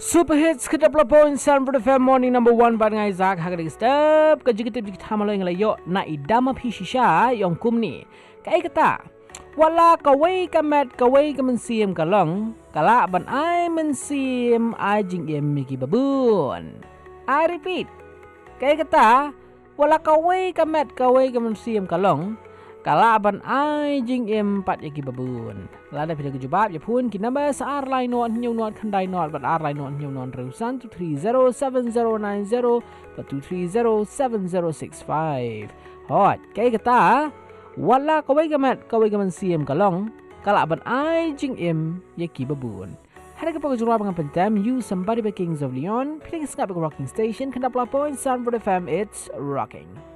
Super hits kita pelapon Sun for the Fam Morning number 1 pada ngai Zak hagari step kerja kita hamaloi ngai yo na idama pishisha yong kumni kai kata wala kawai kamat kawai kemensiam kalong kala ban ai mensiam ai jing em miki babun. I repeat, kai kata wala kawai kamat kawai kemensiam kalong kala ban ai jing em pat yaki babun. Lada pida kejubab ya pun ki number saar line not new not kandai not but ar line not new not reusan 2307090 but 2307065. Hot kai kata wala kawai gamat kawai gaman siam kalong kala ban ai jing em yaki babun. Hari ke pagkajurwa mga pentam you somebody by Kings of Leon. Pida kisngap rocking station kanda pala point Sun for the Fam, it's rocking.